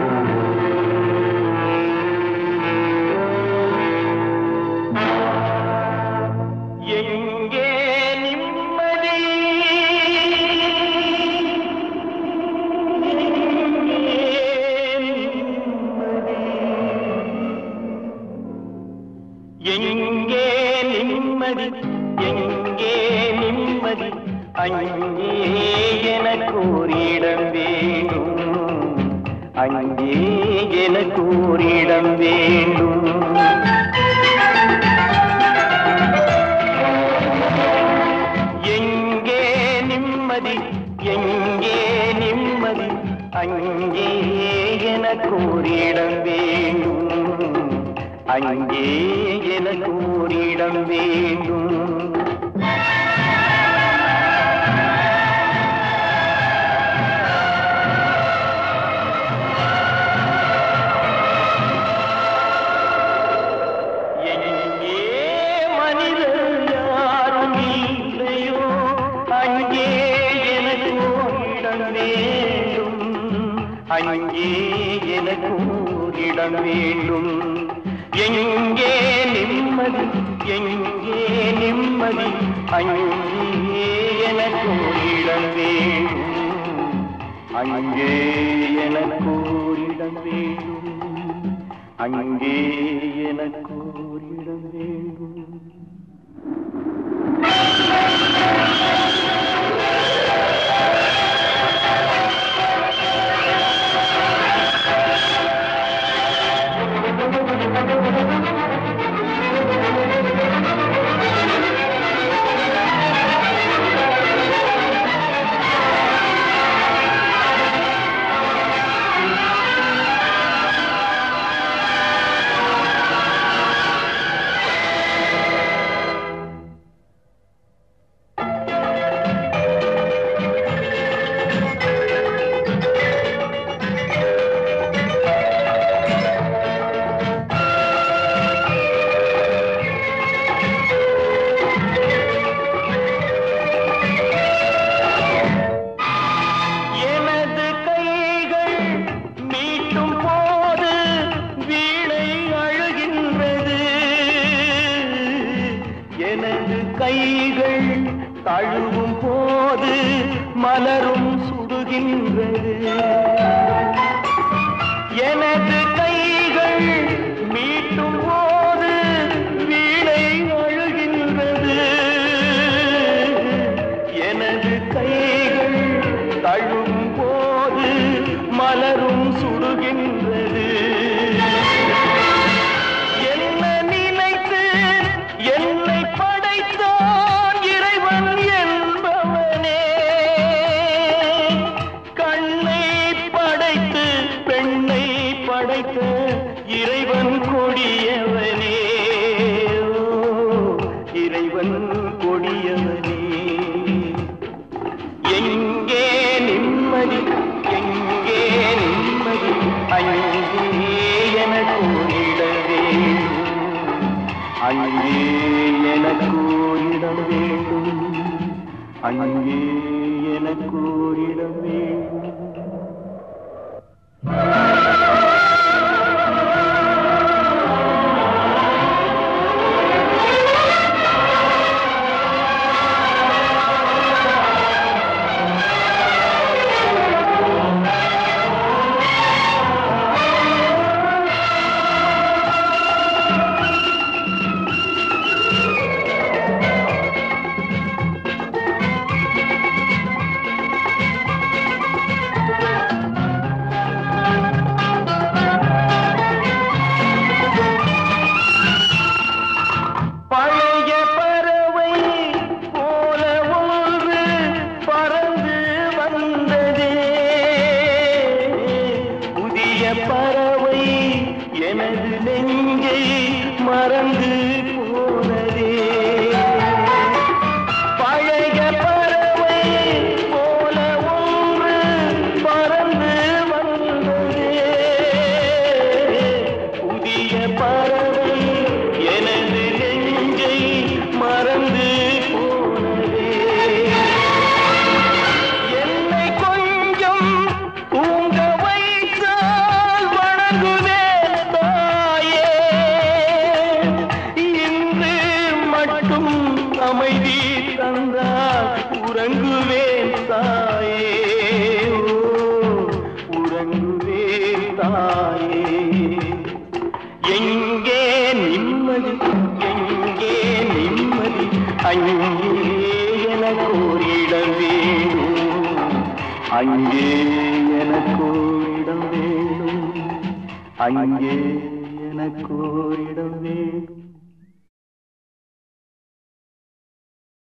அங்கே எனக்கு ஓரிடம் வேண்டும், அங்கே எனக்கு ஓரிடம் வேண்டும். எங்கே நிம்மதி, எங்கே நிம்மதி, அங்கே எனக்கு ஓரிடம் வேண்டும், அங்கே எனக்கு ஓரிடம் வேண்டும். அங்கே எனக்கு ஓரிடம் வேண்டும். எங்கே நிம்மதி, எங்கே நிம்மதி, அங்கே எனக்கு ஓரிடம் வேண்டும், அங்கே எனக்கு ஓரிடம் வேண்டும், அங்கே எனக்கு ஓரிடம் வேண்டும். கைகள் தழுவும் போது மலரும் சுடுகின்றது. எனது கைகள் மீட்டும் போது வீணை அழுகின்றது. எனது கைகள் தழுவும் போது மலரும் சுடுகின்றது. இறைவன் கொடியவனே, இறைவன் கொடியவனே. எங்கே நிம்மதி, எங்கே நிம்மதி, அங்கே எனக்கு ஓரிடம் வேண்டும், அங்கே எனக்கு ஓரிடம் வேண்டும், அங்கே எனக்கு ஓரிடம் வேண்டும். பறவை எனது நெஞ்சை மறந்து போனதே. பழைய பறவை போல ஒன்று பறந்து வந்ததே. புதிய பறவை எனது நெஞ்சை மறந்து போனதே. என்னை கொஞ்சம் தூங்க வைத்தால் தாயே எங்கே நிம்மதி எங்கே நிம்மதி அங்கே எனக்கு ஒரு இடம் வேணும் அங்கே எனக்கு ஒரு இடம் வேணும் அங்கே எனக்கு ஒரு இடம் வேணும்